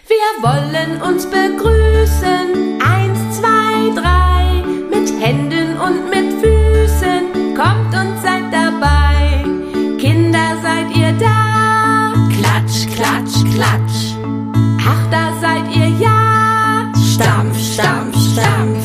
Wir wollen uns begrüßen, 1, 2, 3, mit Händen und mit Füßen, kommt und seid dabei. Kinder, seid ihr da? Klatsch, klatsch, klatsch. Ach, da seid ihr ja. Stampf, stampf, stampf.